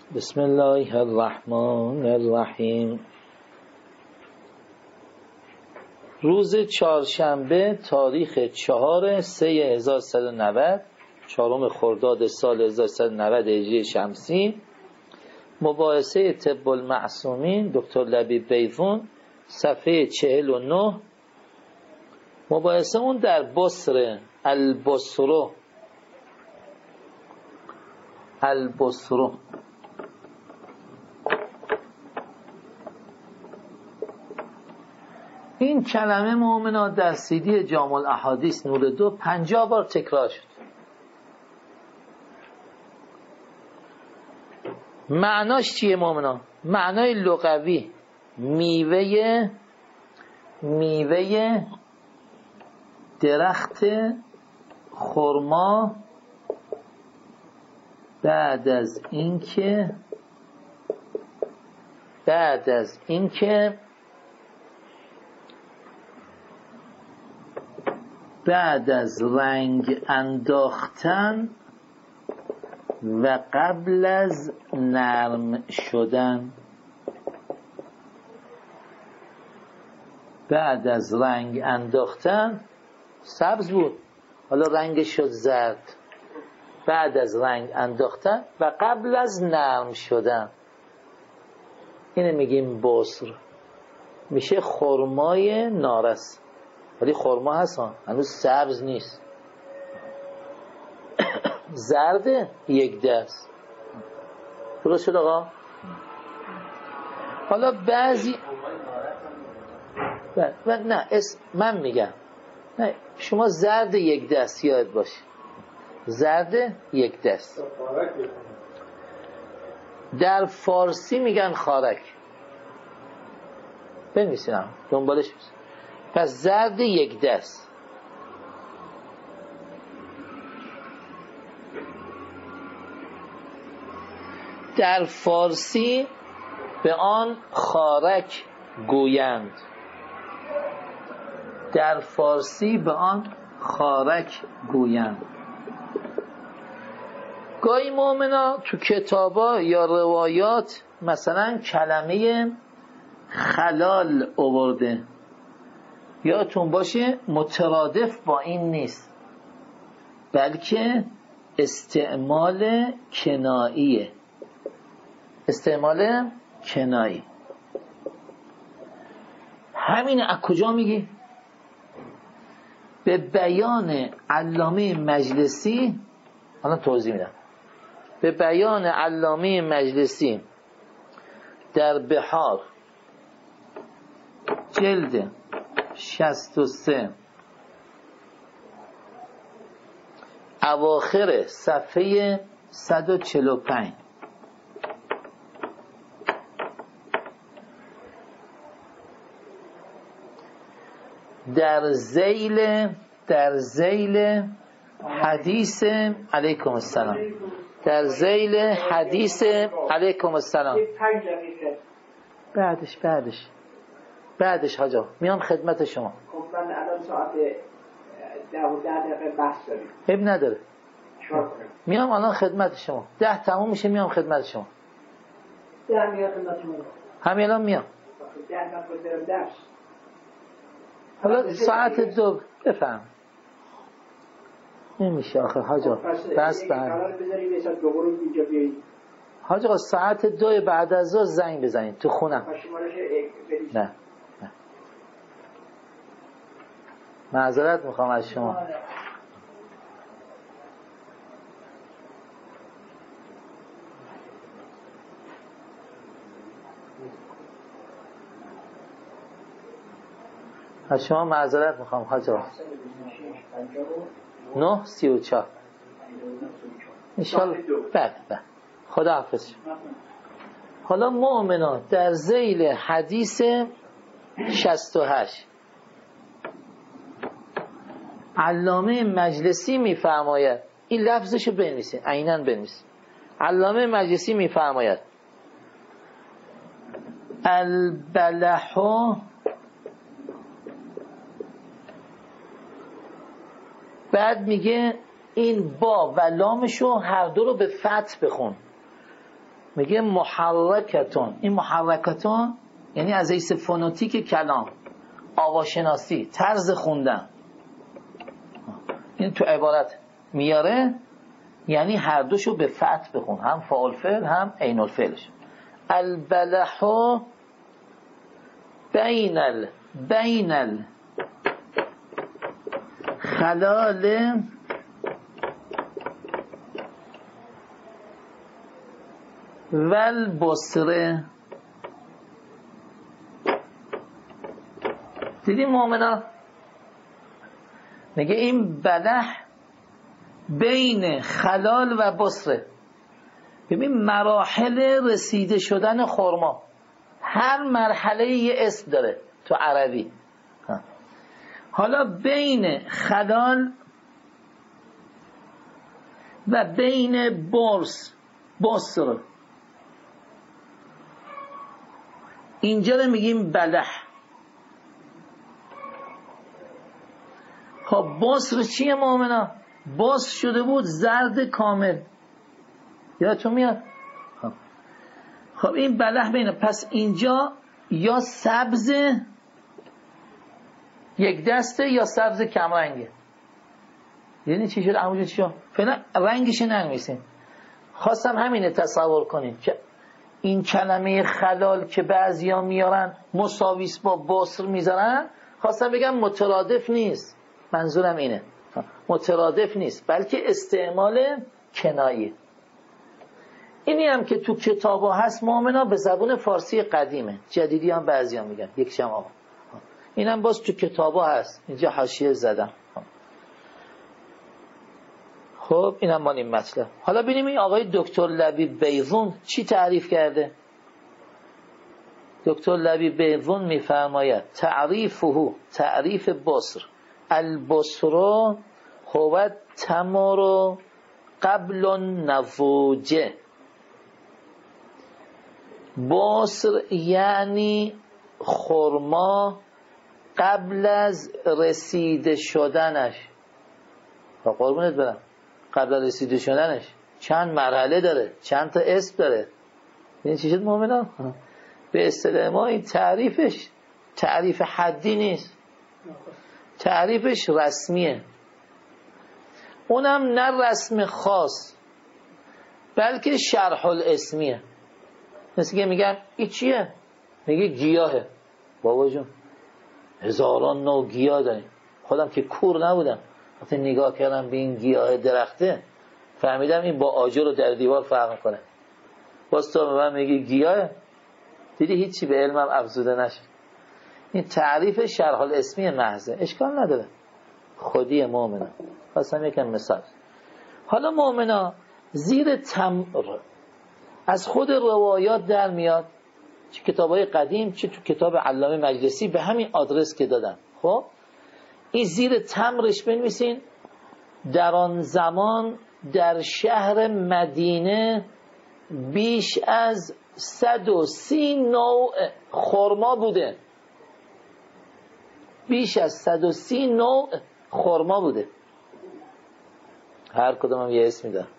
بسم الله الرحمن الرحیم. روز چهارشنبه تاریخ 4/3/1190 4 خرداد سال 1190 هجری شمسی. مباحثه طب المعصومین دکتر لبیب بیضون، صفحه 49. مباحثه اون در بصره، البصره. این کلمه مؤمنان در سیدی جامع الاحادیث نور 2 50 بار تکرار شد. معناش چیه مؤمنان؟ معنای لغوی میوه درخت خرما بعد از اینکه بعد از رنگ انداختن و قبل از نرم شدن. بعد از رنگ انداختن سبز بود، حالا رنگش شد زرد. بعد از رنگ انداختن و قبل از نرم شدن، اینه میگیم بصر. میشه خرمای نارس، ولی خرما هست هنوز سبز نیست، زرده یک دست. درست شد آقا؟ حالا بعضی نه من میگم نه، شما زرد یک دست یاد باشه، زرد یک دست. در فارسی میگن خارک. بنویسیم دنبالش بسید. پس زرد یک دست. در فارسی به آن خارک گویند. در فارسی به آن خارک گویند. گاهی مؤمنا تو کتابا یا روایات مثلا کلمه خلال آورده، یادتون باشه مترادف با این نیست، بلکه استعمال کناییه. استعمال کنایی. همین از کجا میگی؟ به بیان علامه مجلسی. الان توضیح میدم. به بیان علامه مجلسی در بحار جلد 63 اواخر صفحه 145 در ذیل حدیث علیکم السلام، در ذیل حدیث علیکم السلام. بعدش حاجا میام خدمت شما. من الان ساعت 10 بحث داریم. عیب نداره. میام الان خدمت شما. 10 تموم میشه میام خدمت شما. 10 میام خدمت شما. همین الان میام. 10 من برم درس. حالا ساعت 2 بفهم. نمیشه آخه حاجا. بس قرار بذاریم یه ساعت دوباره اینجا بیایید. حاجا ساعت 2 بعد از ظهر زنگ بزنید تو خونم. نه. معذرت میخوام از شما. از شما معذرت میخوام حاجا. 9:34 انشالله. بله خدا حافظ. حالا مؤمنان در ذیل حدیث 68 علامه مجلسی میفرماید، این لفظشو بنویسین، عیناً بنویسین. علامه مجلسی میفرماید البلحو، بعد میگه این با و لامشو هر دو رو به فتح بخون. میگه محرکتون. این محرکتون یعنی از حیث فونوتیک کلام، آواشناسی، طرز خوندن، این تو عبارت میاره، یعنی هر دوشو به فتح بخون، هم فاعل فعل هم عین الفعلش. البلح بین الخلال والبصره. دیدیم مؤمنا؟ میگه این بلح بین خلال و بصره. ببین مراحل رسیده شدن خرما، هر مرحله یه اسم داره تو عربی. حالا بین خلال و بین بصر اینجا رو میگیم بلح. خب بصر چیه مؤمنا؟ بصر شده بود زرد کامل، یادتون میاد؟ خب این بلح بینه، پس اینجا یا سبز یک دسته یا سبز کم رنگه. یعنی چی شد؟ عموجه چی شد؟ فعلا رنگش ننویسیم، خواستم همینه تصور کنید که این کلمه خلال که بعضیا میارن مساویس با بصر میذارن، خواستم بگم مترادف نیست، منظورم اینه مترادف نیست، بلکه استعمال کنایه. اینی هم که تو کتابا هست مؤمنا به زبان فارسی قدیمه، جدیدی هم بعضی هم میگن یک شم آقا، این هم باز تو کتابا هست، اینجا حاشیه زدم. خب این هم مال این مطلب. حالا ببینیم این آقای دکتر لبیب بیضون چی تعریف کرده. دکتر لبیب بیضون میفرماید تعریف بصر، البصر هو تمر قبل النضوج. بصر یعنی خرما قبل از رسیده شدنش. قربونت برم، قبل از رسیده شدنش چند مرحله داره، چند تا اسم داره. این چی شد مؤمنان؟ به اصطلاح ما این تعریفش تعریف حدی نیست، تعریفش رسمیه، اونم نه رسم خاص بلکه شرح الاسمیه. مثل که میگم این چیه؟ میگه گیاهه. بابا جون هزاران نوع گیاه داریم، خودم که کور نبودم وقتی نگاه کردم به این گیاه درخته فهمیدم این با آجر و در دیوار فرق میکنه. باز تو به من میگی گیاه، دیدی هیچی به علمم افزوده نشد. این تعریف شرح الاسمی محضه، اشکال نداره، خودی مؤمنه. خواستم یکم مثال. حالا مؤمنا زیر تمر از خود روایات در میاد، چه کتابای قدیم چه تو کتاب علامه مجلسی به همین آدرس که دادن. خب این زیر تمرش بنویسین در آن زمان در شهر مدینه بیش از 130 نوع خرما بوده. بیش از 130 نوع خرما بوده، هر کدوم هم یه اسم میدن.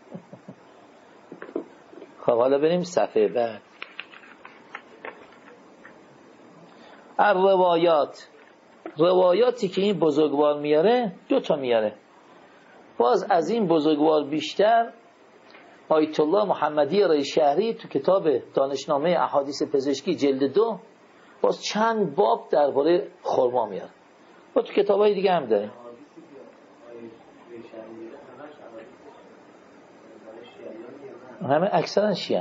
خب حالا بریم صفحه بعد. روایاتی که این بزرگوار میاره 2 تا میاره. باز از این بزرگوار بیشتر آیت الله محمدی رای شهری تو کتاب دانشنامه احادیث پزشکی جلد 2 باز چند باب درباره خرما میاره. با تو کتابای دیگه هم داریم. همه اکثرا شیعه.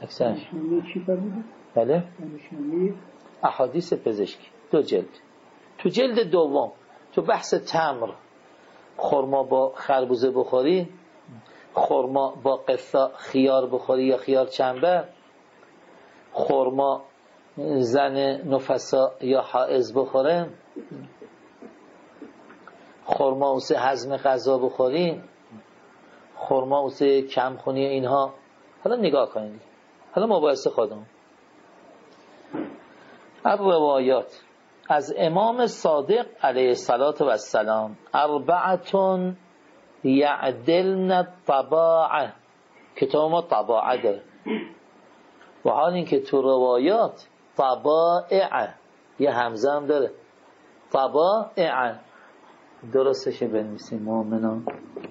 بله احادیث پزشکی 2 جلد. تو جلد 2 تو بحث تمر، خرما با خربوزه بخوری، خرما با قثا خیار بخوری یا خیار چنبر، خرما زن نفسا یا حائض بخوره، خرما واسه هضم غذا بخوری، خرما واسه کم خونی اینها. حالا نگاه کنید، حالا مباحث خودمون. روایات از امام صادق علیه السلام 4 یعدلن الطباعه. کتاب ما طباعه داره. و حال این که تو روایات طبائع یه همزه هم داره، طبائع درستشه بنویسیم مؤمنان.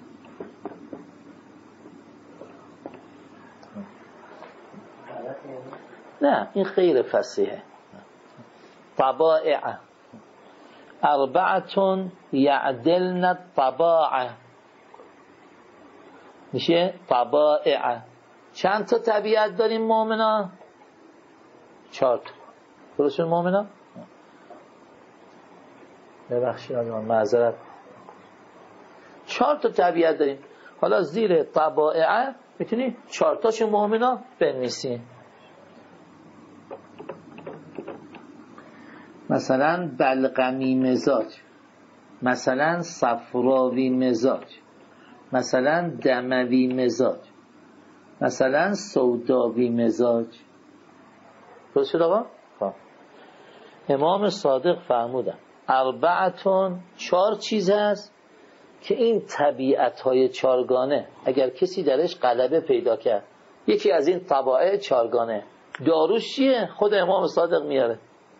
نه این غیر فصیحه. طبائع اربعتون یعدلن الطباع میشه طبائع. چند تا طبیعت داریم مؤمنان؟ 4 تا. درست شد مؤمنان؟ ببخشید از من معذرت. 4 تا طبیعت داریم. حالا زیر طبائع میتونی 4 تاشو مؤمنان بنویسین. مثلا بلغمی مزاج، مثلا صفراوی مزاج، مثلا دموی مزاج، مثلا سوداوی مزاج. درست شد آقا؟ امام صادق فرمودن اربعتون 4 چیز هست که این طبیعت‌های 4گانه اگر کسی درش غلبه پیدا کرد، یکی از این طبائع 4گانه داروش چیه؟ خود امام صادق میاره.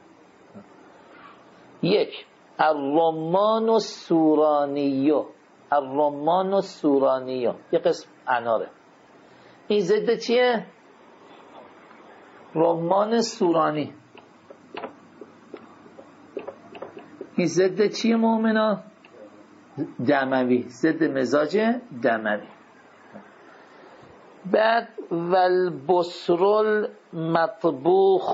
1 الرمان السورانیو، الرمان السورانیو یه قسم اناره. این ضد چیه؟ رمان سورانی. این ضد چیه مؤمنا؟ دموی، ضد مزاج دموی. بعد والبصرل مطبوخ،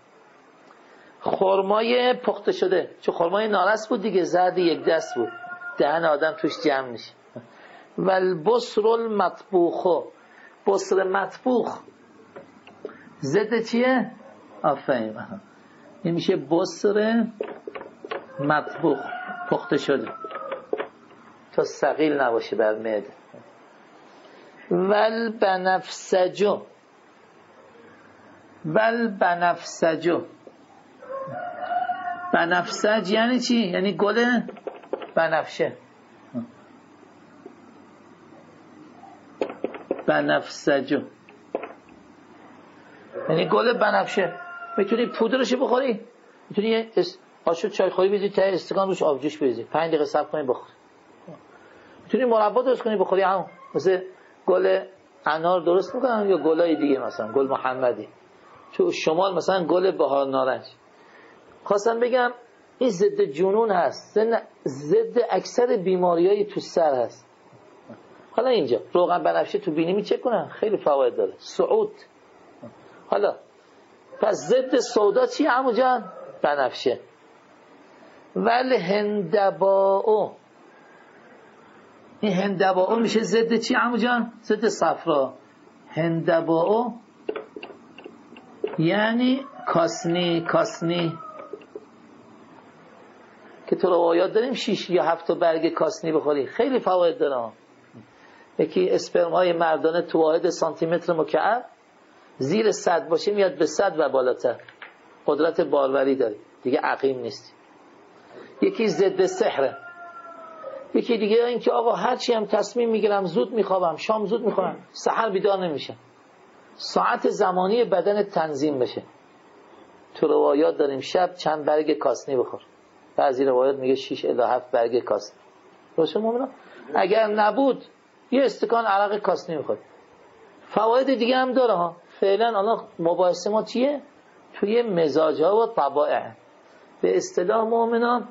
خرمای پخته شده، چون خرمای نارس بود دیگه، زرد یک دست بود، دهن آدم توش جمع میشه. والبصرل مطبوخ، بصر مطبوخ ضد چیه؟ آفرین، این میشه بصر مطبوخ، پخته شده تا ثقیل نباشه بر معده. والبنفسجو، والبنفسجو، بنفسج یعنی چی؟ یعنی گل بنفشه. بنفسجو یعنی گل بنفشه. میتونی پودرش بخوری، میتونی آشو چای خوری بزنی ته استکان روش آب جوش بریزی 5 دقیقه صبر کنی بخوری. میتونی مربا درست کنی بخوری، همون مثل گل انار درست میکنن یا گلای دیگه، مثلا گل محمدی تو شمال، مثلا گل بهار نارنج. خواستم بگم این ضد جنون هست، ضد اکثر بیماریای تو سر هست. حالا اینجا روغن بنفشه تو بینی میچک کنن، خیلی فواید داره، صعود. حالا پس ضد سودا چی عمو جان؟ بنفشه. ولی هندباو، این هندباو میشه ضد چی عمو جان؟ ضد صفرا. هندباو یعنی کاسنی، کاسنی که تو روایات داریم 6 یا 7 تا برگ کاسنی بخوری، خیلی فواید داره. یکی اسپرم های مردانه تو واحد سانتی متر مکعب زیر 100 باشه میاد به 100 و بالاتر، قدرت باروری داری دیگه، عقیم نیستی. یکی ضد سحره. یکی دیگه این که آقا هرچی هم تصمیم میگیرم زود میخوابم، شام زود میخورم، سحر بیدار نمیشم، ساعت زمانی بدن تنظیم بشه. تو روایات داریم شب چند برگ کاسنی بخور، بعضی روایات میگه 6 الی 7 برگ کاسنی. درسته مومنا؟ اگر نبود یه استکان عرق کاسنی بخور. فواید دیگه هم داره ها. فعلا الان مباحثه ما چیه؟ توی مزاج ها و طبائع. به اصطلاح مومنان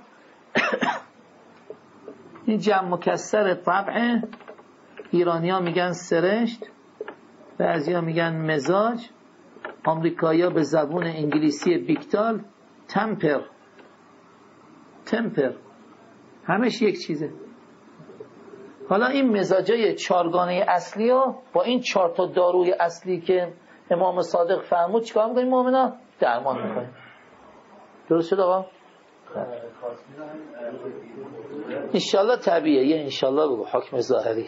این جمع مکسر طبع، ایرانی ها میگن سرشت، بعضی ها میگن مزاج، آمریکایی ها به زبون انگلیسی بیکتال، تمپر، تمپر، همش یک چیزه. حالا این مزاجای 4گانه اصلی ها با این 4 تا داروی اصلی که امام صادق فرمود چیکار میکنیم مومنا؟ درمان میکنیم. درست شد آقا؟ انشالله طبیعه، یه انشالله بگو، حکم ظاهری.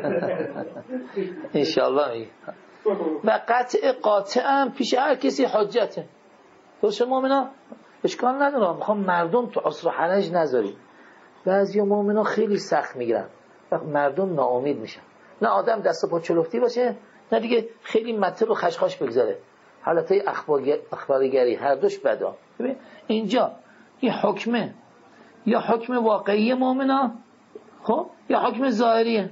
انشالله میگه. و قاطع هم پیش هر کسی حجته. درست شد مومنا؟ اشکال نداره، میخوام مردم تو عصر حرج نذاری. بعضی مومنا خیلی سخت میگیرن و مردم ناامید میشن. نه آدم دست و پا چلفتی باشه، نه دیگه خیلی مطر و خشخاش بگذاره. حالتهای اخبارگری هر دوش بدا. ببین اینجا این حکمه یا حکم واقعی مؤمنا، خب یا حکم ظاهریه.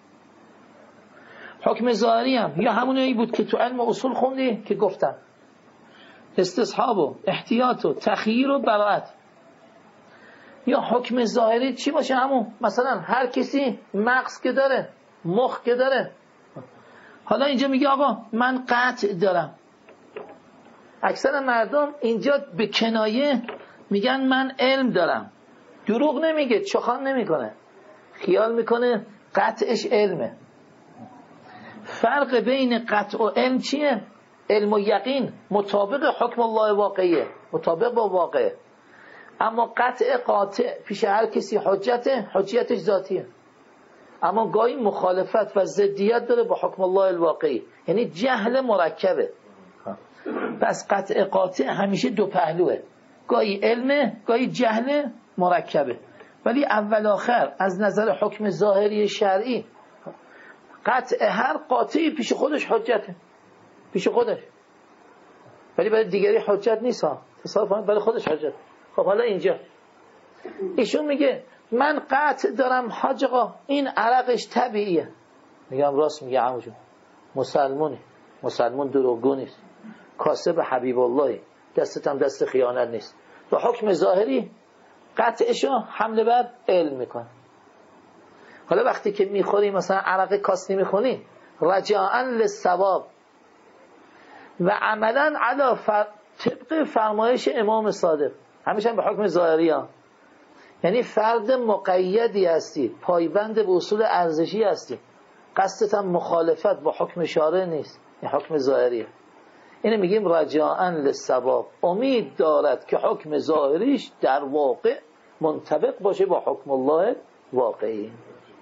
حکم ظاهری هم یا همونی بود که تو علم اصول خوندی که گفتم، استصحاب و احتیاط و تخییر و براءت. یا حکم ظاهری چی باشه؟ همون مثلا هر کسی مغز که داره، مخ که داره. حالا اینجا میگه آقا من قطع دارم. اکثر مردم اینجا به کنایه میگن من علم دارم. دروغ نمیگه، چخان نمیکنه، خیال میکنه قطعش علمه. فرق بین قطع و علم چیه؟ علم و یقین مطابق حکم الله واقعیه، مطابق با واقعه. اما قطع قاطع پیش هر کسی حجیتش ذاتیه. اما گاهی مخالفت و ضدیت داره با حکم الله الواقعی، یعنی جهل مرکبه. پس قطع قاطع همیشه دو پهلوه، گاهی علمه گاهی جهل مرکبه. ولی اول آخر از نظر حکم ظاهری شرعی قطع هر قاطعی پیش خودش حجته، پیش خودش، ولی برای دیگری حجت نیست ها. تصادفاً برای خودش حجت. خب حالا اینجا ایشون میگه من قطع دارم حاج آقا این عرقش طبیعیه. میگم راست میگه عمو جون، مسلمون دروغگو نیست، کاسب حبیب الله، دستت هم دست خیانت نیست. تو حکم ظاهری قطعشو حمله بر علم میکن. حالا وقتی که میخوری مثلا عرق کاسنی میخونی رجاءً للثواب و عملاً علی طبق فرمایش امام صادق، همیشه هم به حکم ظاهری ها، یعنی فرد مقیدی هستی، پایبند به اصول ارزشی هستی، قصدت هم مخالفت با حکم شارع نیست، این حکم ظاهریه. اینو میگیم رجاءً للثواب، امید دارد که حکم ظاهریش در واقع منطبق باشه با حکم الله واقعی.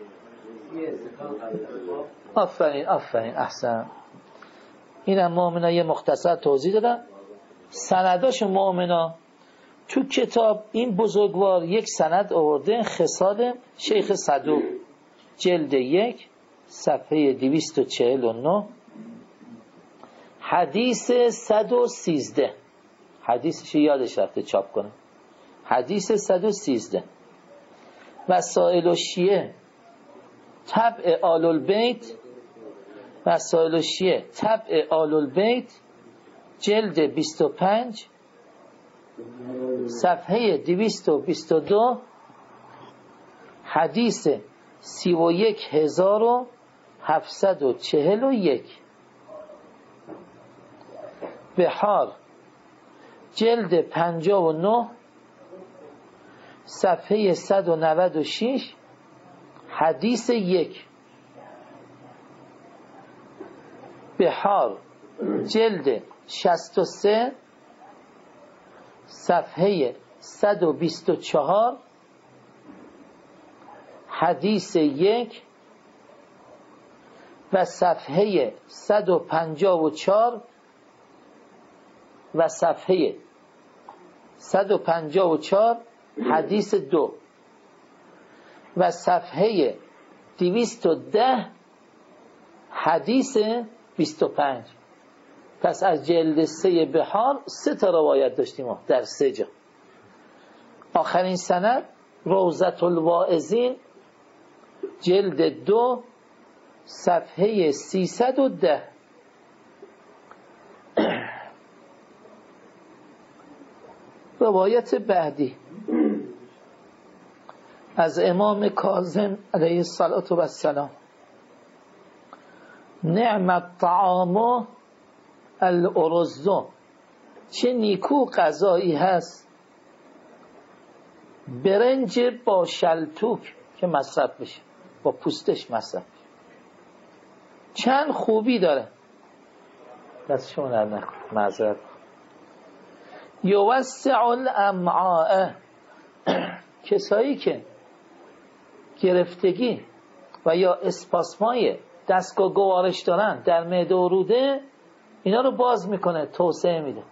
آفرین احسن. اینم مؤمنا یه مختصر توضیح دادم. سنداش مؤمنا تو کتاب این بزرگوار یک سند آورده، خصال شیخ صدوق جلد 1 صفحه 249 حدیث 113. حدیثش یادش رفته چاپ کنه. حدیث 113 وسائل الشیعه تبع آل البیت، وسائل الشیعه تبع آل البیت جلد 25 صفحه 222 حدیث 31741. بحار جلد 59 صفحه 196 حدیث 1. بحار جلد 63 صفحه 124 حدیث 1 و صفحه 154 و صفحه 154 حدیث 2 و صفحه 210 حدیث 25. پس از جلد 3 بحار 3 تا روایت داشتیم ما در 3 جا. آخرین سند روضة الواعظین جلد 2 صفحه 310. روایت بعدی از امام کاظم علیه السلام: نعم الطعام الارز، چه نیکو غذایی هست برنج با شلتوک که مصرف بشه، با پوستش مصرف بشه، چند خوبی داره. دست شما در نکن، معذرت. یوسع الامعاء، کسایی که گرفتگی و یا اسپاسمای دستگاه گوارش دارن در معده و روده، اینا رو باز میکنه، توسعه میده.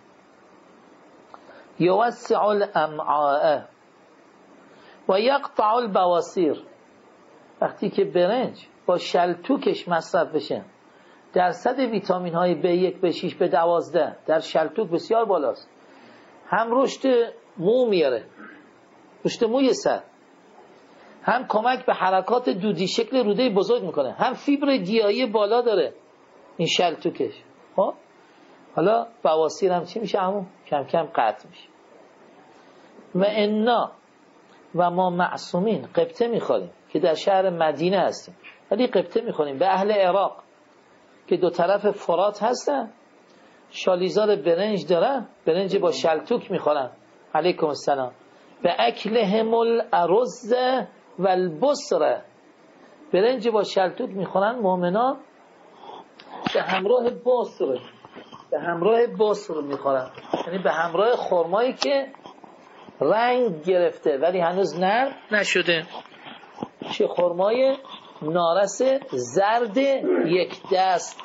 یوسع الامعاء و یقطع البواسیر، وقتی که برنج با شلتوکش مصرف بشه درصد ویتامین های B1 B6 B12 در شلتوک بسیار بالاست. هم رشد مو میاره، رشد موی سر، هم کمک به حرکات دودی شکل روده بزرگ میکنه، هم فیبر گیاهی بالا داره این شلتوکش. خب حالا بواسیر هم چی میشه؟ همون کم کم قطع میشه. و انا و ما معصومین، قبطه میخوریم که در شهر مدینه هستیم، ولی قبطه میخوریم به اهل عراق که دو طرف فرات هستن، شالیزار برنج دارن، برنج با شلتوک میخورن. علیکم السلام. به اکلهم الارز و البصره، برنج با شلتوک میخورن مؤمنان به همراه بصره، به همراه بصر میخورن، یعنی به همراه خرمایی که رنگ گرفته ولی هنوز نرم نشده، چه خرمای نارس زرد یک دست.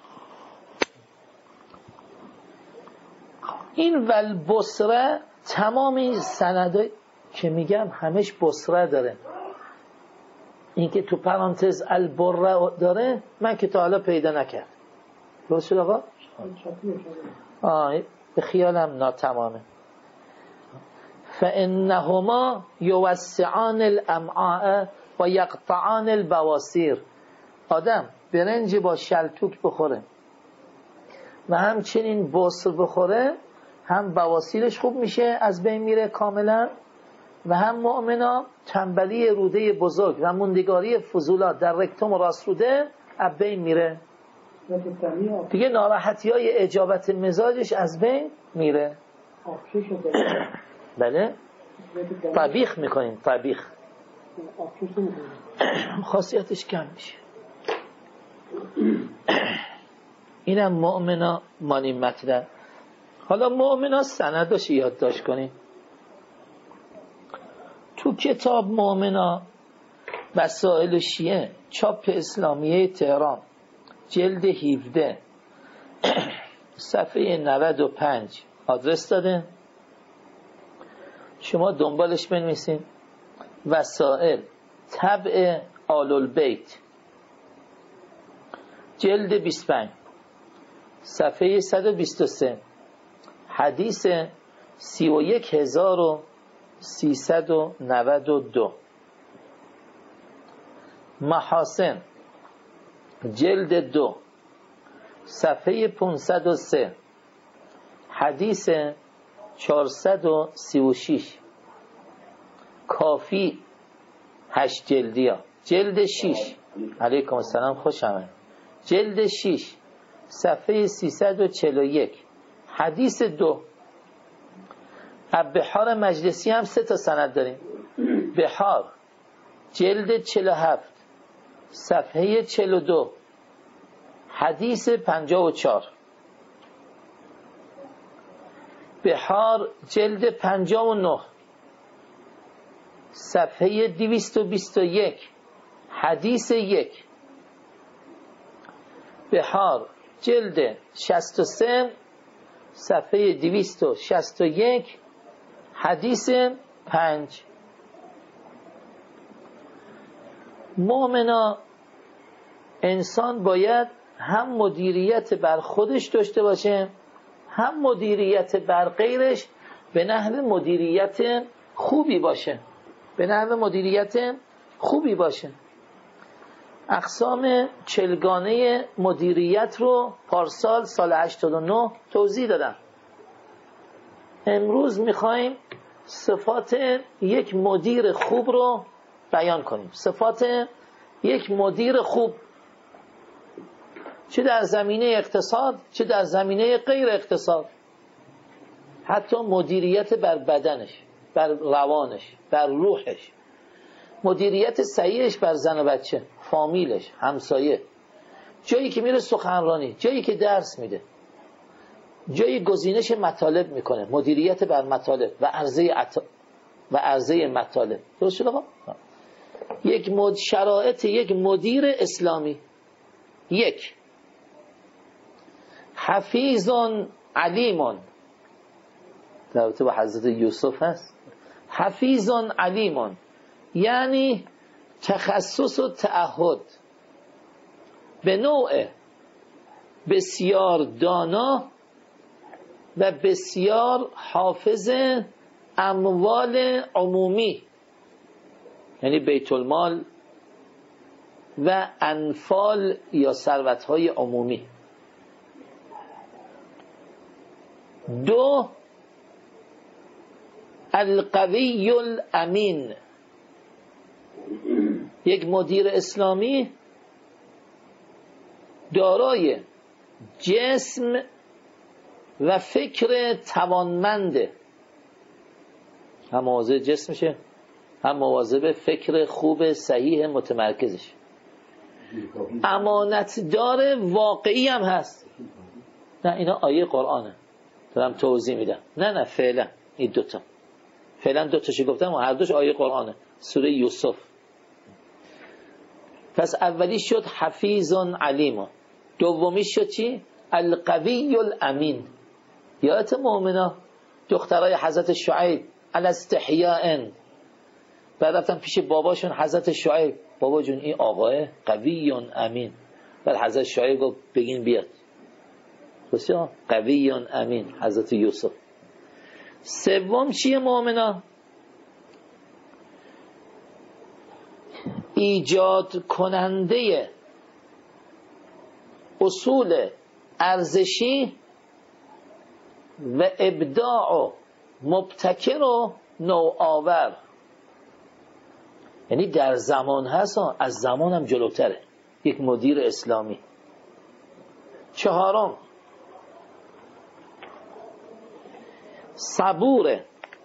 این والبصره تمام این سندای که میگم همش بصره داره، این که تو پرانتز البره داره من که تا حالا پیدا نکرد. درست شد آقا؟ به خیالم ناتمامه. فانهما یوسعان الامعاء و یقطعان البواسیر. آدم برنج با شلتوک بخوره و همچنین بصر بخوره، هم بواسیرش خوب میشه، از بین میره کاملا، و هم مؤمنا تنبلی روده بزرگ و موندگاری فضولات در رکتوم و راست روده از بین میره دیگه، ناراحتی های اجابت مزاجش از بین میره. بله طبیخ میکنیم، طبیخ خاصیتش کم میشه. اینم مؤمنا مانی مطلب. حالا مؤمنا سنداش یادداشت کنیم. تو کتاب مؤمنا مسائل شیعه چاپ اسلامیه تهران جلد 17 صفحه 95 آدرس داده، شما دنبالش بنویسین. وسائل طبع آل البیت جلد 25 صفحه 123 حدیث 31392. محاسن جلد 2 صفحه 503 حدیث 436. کافی 8 جلدیا جلد 6 علیکم السلام خوش آمد، جلد 6 صفحه 341 حدیث 2. بحار مجلسی هم 3 تا سند داریم. بحار جلد 47 صفحه 42 حدیث 54. بحار جلد 59 صفحه 221 حدیث 1. بحار جلد 63 صفحه 261 حدیث 5. مؤمنا انسان باید هم مدیریت بر خودش داشته باشه، هم مدیریت بر غیرش به نحو مدیریت خوبی باشه، به نحو مدیریت خوبی باشه. اقسام 40گانه مدیریت رو پارسال سال 89 توضیح دادم. امروز میخوایم صفات یک مدیر خوب رو بیان کنیم. صفات یک مدیر خوب، چه در زمینه اقتصاد چه در زمینه غیر اقتصاد، حتی مدیریت بر بدنش، بر روانش، بر روحش، مدیریت صحیحش بر زن و بچه، فامیلش، همسایه، جایی که میره سخنرانی، جایی که درس میده، جایی گزینش مطالب میکنه، مدیریت بر مطالب و عرضه مطالب. درست شد آقا؟ شرایط یک مدیر اسلامی. 1 حفیظون علیمون، در با حضرت یوسف هست. حفیظون علیمون یعنی تخصص و تعهد به نوع بسیار دانا و بسیار حافظ اموال عمومی، یعنی بیت المال و انفال یا ثروت‌های عمومی. 2 القوی الامین، یک مدیر اسلامی دارای جسم و فکر توانمنده، هم مواظب جسمشه هم مواظب فکر خوب صحیح متمرکزش، امانتدار واقعی هم هست. نه اینا آیه قرآنه، دارم توضیح میدم. نه فعلا این دوتا، فعلا دوتاشو گفتم و هر دوش آیه قرآنه، سوره یوسف. پس اولی شد حفیظ علیم، دومی شد چی؟ القوی الامین. یادت مؤمنا دخترای حضرت شعیب الاستحیاء بعد رفتن پیش باباشون حضرت شعیب، بابا جون این آقاه قوی امین. بعد حضرت شعیب گفت بگین بیاد. بسیار قوی امین حضرت یوسف. سوم چیه مؤمنا؟ ایجاد کننده اصول ارزشی و ابداع و مبتکر و نوآور، یعنی در زمان هست از زمان هم جلوتره یک مدیر اسلامی. 4 صبوره،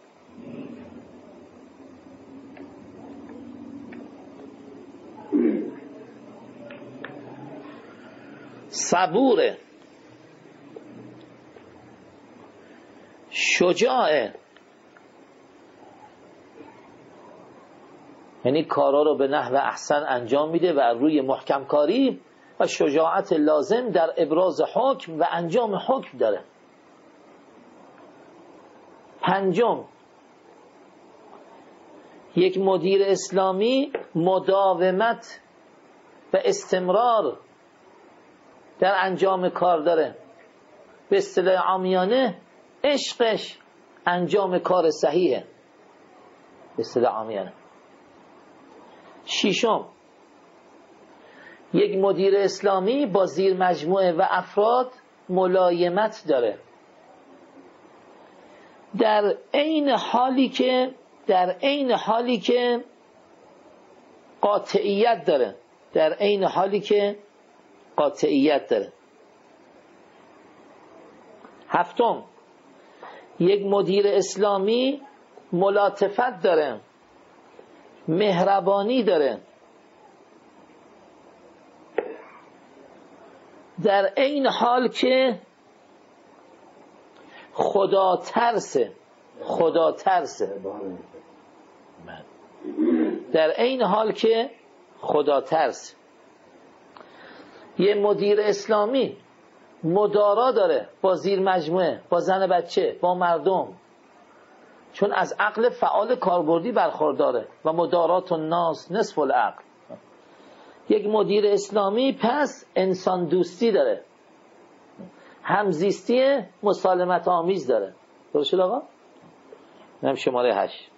صبوره، شجاعه، یعنی کارا رو به نحو احسن انجام میده و روی محکم کاری و شجاعت لازم در ابراز حکم و انجام حکم داره. 5 یک مدیر اسلامی مداومت و استمرار در انجام کار داره، به اصطلاح عامیانه عشقش انجام کار صحیحه، به اصطلاح عامیانه. 6 یک مدیر اسلامی با زیر مجموعه و افراد ملایمت داره، در عین حالی که قاطعیت داره، در عین حالی که قاطعیت داره. 7 یک مدیر اسلامی ملاطفت داره، مهربانی داره، در عین حال که خدا ترسه، در عین حال که خدا ترس. یه مدیر اسلامی مدارا داره با زیر مجموعه، با زن بچه، با مردم، چون از عقل فعال کاربردی برخورداره و مدارات الناس نصف العقل. یک مدیر اسلامی پس انسان دوستی داره، همزیستی مسالمت آمیز داره. درست شد آقا؟ اینم شماره 8.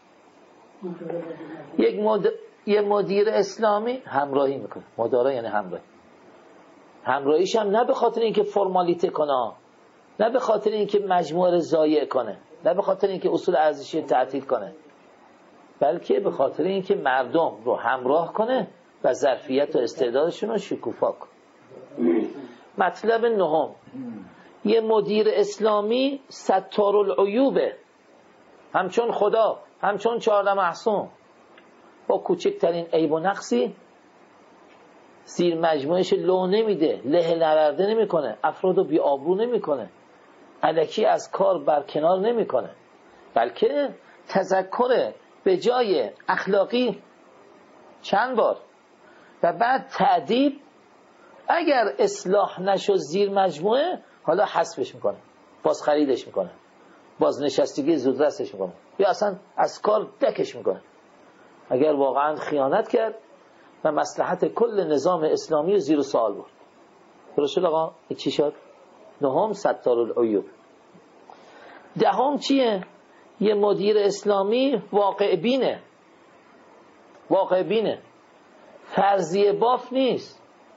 یک مدیر اسلامی همراهی میکنه. مدارا یعنی همراهی. همراهیش هم نه به خاطر اینکه فرمالیته کنه، نه به خاطر اینکه مجموعه رو ضایع کنه، نه به خاطر اینکه اصول ارزشی تعطیل کنه، بلکه به خاطر اینکه مردم رو همراه کنه و ظرفیت و استعدادشون رو شکوفا کنه. مطلب 9 یه مدیر اسلامی ستار العیوبه، همچون خدا، همچون 14 محصون، با کوچکترین عیب و نقصی زیر مجموعش لو نمیده، له نورده نمیکنه، افرادو بی آبرو نمیکنه، الکی از کار برکنار نمیکنه، بلکه تذکر به جای اخلاقی چند بار و بعد تعدیب، اگر اصلاح نشد زیر مجموعه حالا حذفش میکنه، باز خریدش میکنه، بازنشستگی زودرسش میکنه، یا اصلا از کار دکش میکنه اگر واقعا خیانت کرد و مصلحت کل نظام اسلامی رو زیر سوال برد. درست آقا؟ چی شد؟ نهم ستار العیوب. دهم چیه؟ یه مدیر اسلامی واقع بینه، واقع بینه، فرضیه باف نیست،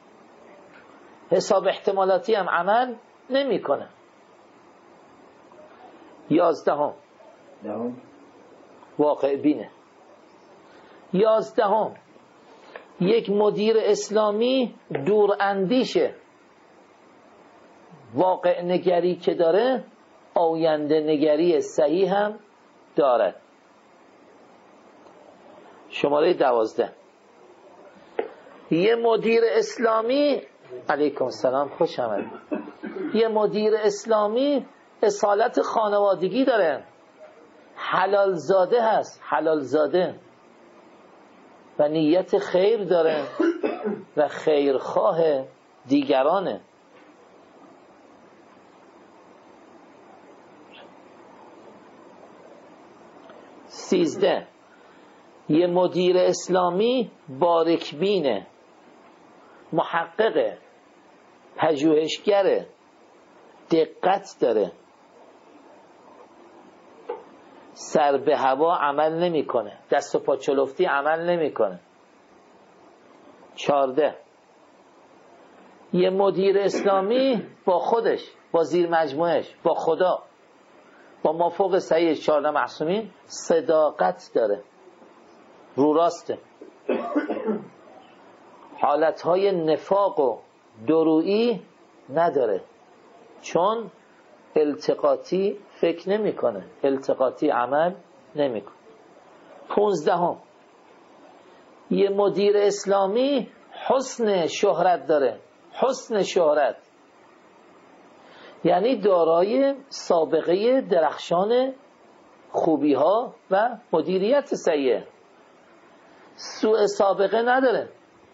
حساب احتمالاتی هم عمل نمی کنه. 11 واقع بینه. 11 یک مدیر اسلامی دور اندیشه، واقع نگری که داره آینده نگری صحیح هم داره. شماره 12 یه مدیر اسلامی، علیکم السلام، خوش آمد، یه مدیر اسلامی اصالت خانوادگی داره، حلال زاده هست، حلال زاده، و نیت خیر داره و خیرخواه دیگرانه. سیزده یه مدیر اسلامی باریکبینه، محققه، پژوهشگره، دقت داره، سر به هوا عمل نمیکنه، دست و پا چلفتی عمل نمیکنه. 14 یه مدیر اسلامی با خودش، با زیر مجموعش، با خدا، با مافوق صحیح 14 معصومین صداقت داره، رو راسته، حالتهای نفاق و درویی نداره، چون التقاطی فکر نمیکنه، التقاطی عمل نمیکنه. 15 یه مدیر اسلامی حسن شهرت داره، حسن شهرت یعنی دارای سابقه درخشان خوبی ها و مدیریت سیئه، سوء سابقه نداره،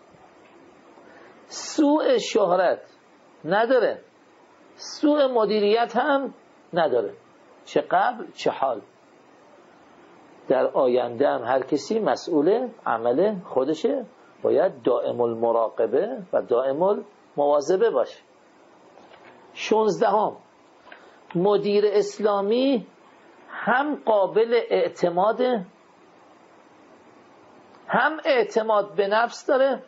سوء شهرت نداره، سوء مدیریت هم نداره، چه قبل چه حال. در آینده هم هر کسی مسئول عمل خودشه، باید دائم المراقبه و دائم المواظبه باشه. 16 مدیر اسلامی هم قابل اعتماده، هم اعتماد به نفس داره،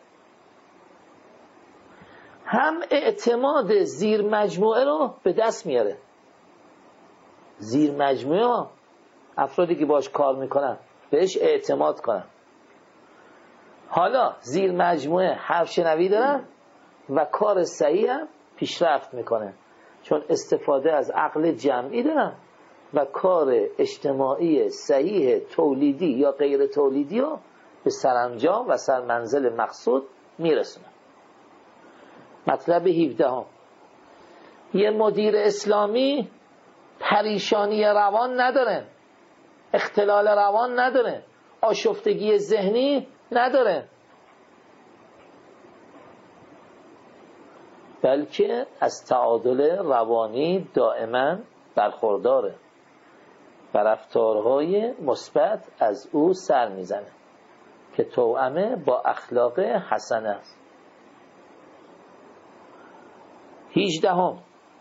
هم اعتماد زیر مجموعه رو به دست میاره. زیر مجموعه افرادی که باش کار میکنن بهش اعتماد کنن، حالا زیر مجموعه حرف شنوی دارن و کار صحیح هم پیشرفت میکنه، چون استفاده از عقل جمعی دارن و کار اجتماعی صحیح تولیدی یا غیر تولیدی رو به سرانجام و سرمنزل مقصود میرسونه. مطلب 17 یه مدیر اسلامی پریشانی روان نداره، اختلال روان نداره، آشفتگی ذهنی نداره، بلکه از تعادل روانی دائما برخورداره و رفتارهای مثبت از او سر میزنه که توأمه با اخلاق حسنه است. 18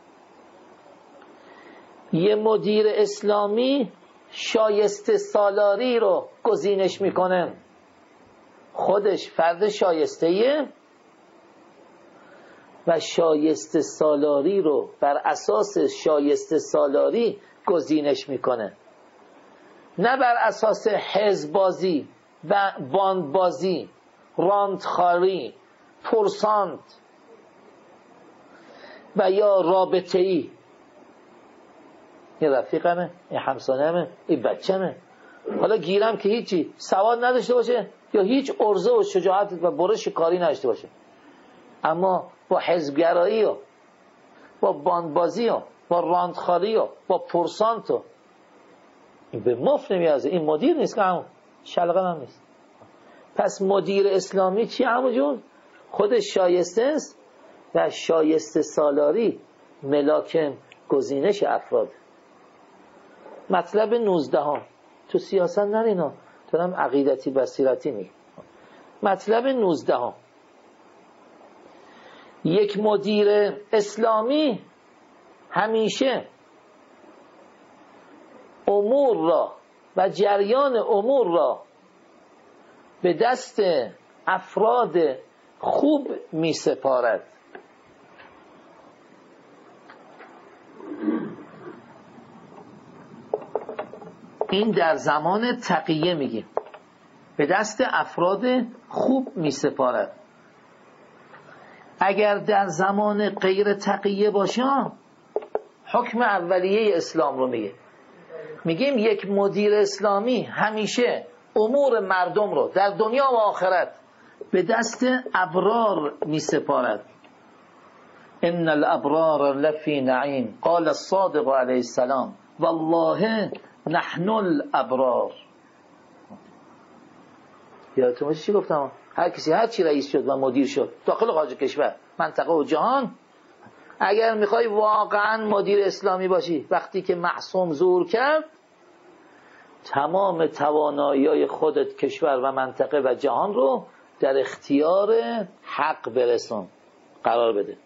یه مدیر اسلامی شایسته سالاری رو گزینش میکنه، خودش فرد شایسته‌ایه و شایسته سالاری رو بر اساس شایسته سالاری گزینش میکنه، نه بر اساس حزبازی و باندبازی، راندخاری، پرسانت و یا رابطه‌ای. این رفیقمه، این همسانمه، این بچمه، حالا گیرم که هیچی سواد نداشته باشه یا هیچ عرضه و شجاعت و برش کاری نداشته باشه، اما با حزبگرایی و با باندبازی و با راندخاری و با پرسانت و این به مفت نمیازه، این مدیر نیست که همون شلغم هم نیست. پس مدیر اسلامی چی همون جون؟ خودش شایسته است و شایسته سالاری ملاکم گزینش افراد. مطلب 19 تو سیاست نرینا، تو هم عقیدتی بصیرتی میگه. مطلب 19 یک مدیر اسلامی همیشه امور را و جریان امور را به دست افراد خوب می سپارد. این در زمان تقیه میگیم، به دست افراد خوب می سپارد. اگر در زمان غیر تقیه باشم، حکم اولیه اسلام رو میگیم یک مدیر اسلامی همیشه امور مردم رو در دنیا و آخرت به دست ابرار می سپارد. ان الابرار لفی نعیم قال الصادق علیه السلام والله نحن الابرار. یادتون باشه چی گفتم؟ هر کسی هر چی رئیس شد و مدیر شد داخل خارج کشور، منطقه و جهان، اگر میخوای واقعا مدیر اسلامی باشی، وقتی که معصوم ظهور کرد، تمام توانایی‌های خودت، کشور و منطقه و جهان رو در اختیار حق برسون، قرار بده.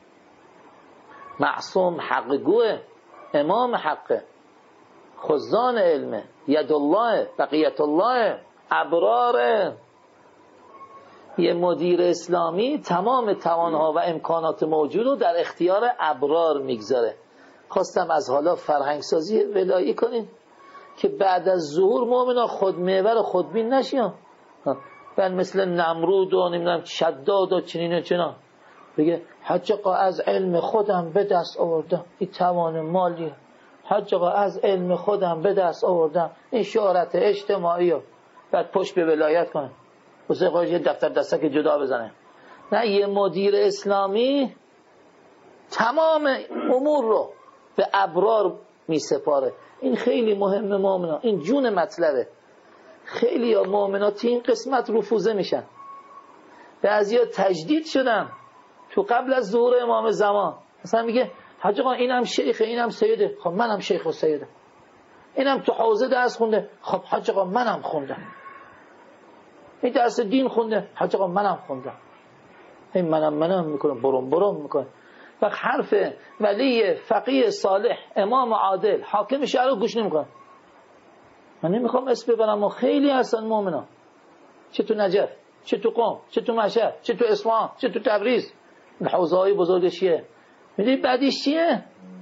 معصوم حق گوه، امام حقه، خزان علمه، ید الله، بقیت الله، ابراره. یه مدیر اسلامی تمام توانها و امکانات موجود رو در اختیار ابرار میگذاره. خواستم از حالا فرهنگسازی ولایی کنیم که بعد از ظهور مؤمنا خودمحور و خودبین نشیم. بل مثل نمرود و نمیدونم شداد و چنین و چنان بگه حاج آقا از علم خودم به دست آوردم، این توان مالی، حاج آقا از علم خودم به دست آوردم، این شهرت اجتماعی، بعد پشت به ولایت کنه، واسه خودش یه دفتر دستک جدا بزنه. نه، یه مدیر اسلامی تمام امور رو به ابرار می سپاره. این خیلی مهمه مؤمنا، این جون مطلبه. خیلی ها مؤمنات این قسمت رفوزه میشن، بعضیا تجدید شدن تو قبل از ظهور امام زمان. مثلا میگه حاج آقا اینم شیخه، اینم سیده، خب منم شیخ و سیده. اینم تو حوزه درس خونده، خب حاج آقا منم خوندم. این درس دین خونده، حاج آقا منم خوندم. این منم میکنه، برم میکنه. و حرف ولی فقیه صالح، امام عادل، حاکم شهر رو گوش نمیکنه. من نمیخوام اسم ببرم و خیلی هستن مؤمنا، چه تو نجف، چه تو قم، چه تو مشهد، چه تو اصفهان، چه تو تبریز، حوزه های بزرگش چیه؟ میدونی بعدش چیه؟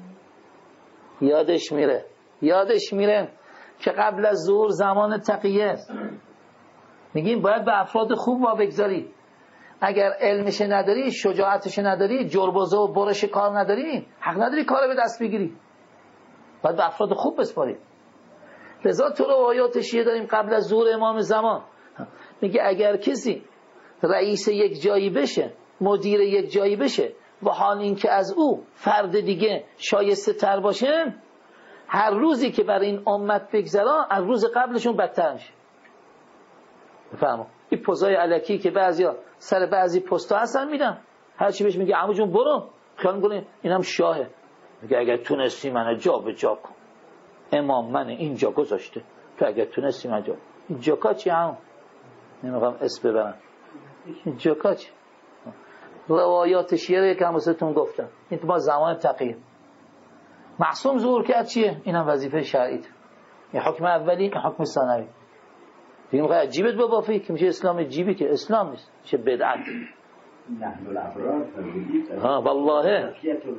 یادش میره که قبل از ظهور زمان تقیه است. میگیم باید به افراد خوب وا بگذاری. اگر علمش نداری، شجاعتش نداری، جربوزه و برش کار نداری، حق نداری کار به دست بگیری. باید به افراد خوب بسپاری. لذا تو روایات شیعه داریم قبل از ظهور امام زمان. میگه اگر کسی رئیس یک جایی بشه، مدیر یک جایی بشه و حال این که از او فرد دیگه شایسته تر باشه، هر روزی که برای این امت بگذرا از روز قبلشون بدتر میشه. بفهمو این پوزای الکی که بعضیا سر بعضی پستا هستن میدن، هر چی بهش میگه عمو جون برو، خیال میکنه اینم شاهه. میگه اگر تونستی منو جا به جا کن، امام من اینجا گذاشته، تو اگر تونستی من جا. این جاکا چی هم؟ نمیخوام اسم ببرم. این جاکا چی؟ روایات شیعه که هم واسهتون گفتم. این تو ما زمان تقیه معصوم ظهور کرد چیه؟ اینم وظیفه شرعیت. این حکم اولی، این حکم ثانوی. دیگه میخوای عجیبت ببافی که میشه اسلام جیبی، که اسلام نیست، میشه بدعت. نحن الابرار فرمودید. ها والله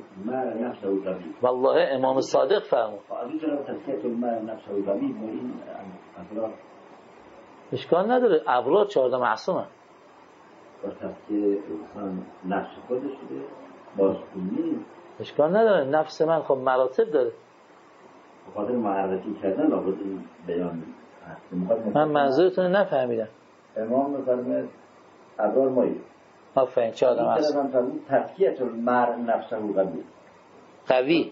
والله امام صادق فرمود. اشکال نداره، ابرار 14 معصومه. با تفکیه انسان نفس خودش شده بازخونی، اشکال نداره، نفس من خب مراتب داره. بخاطر معرفی کردن لابد این بیان هست. من منظورتون نفهمیدم. امام میفرماید ابرار مایی. آفرین 14 معصوم. این فرمود تفکیه المرء نفسه قوی.